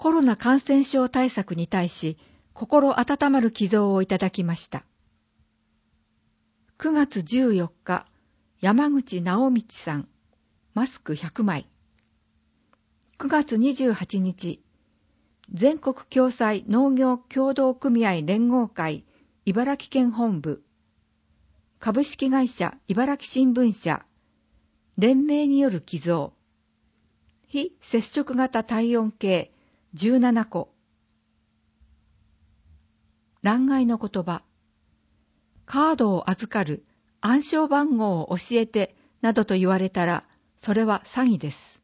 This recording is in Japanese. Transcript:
コロナ感染症対策に対し、心温まる寄贈をいただきました。9月14日、山口直道さん、マスク100枚。9月28日、全国共済農業協同組合連合会茨城県本部、株式会社茨城新聞社、連名による寄贈、非接触型体温計17個。欄外の言葉、カードを預かる暗証番号を教えてなどと言われたら、それは詐欺です。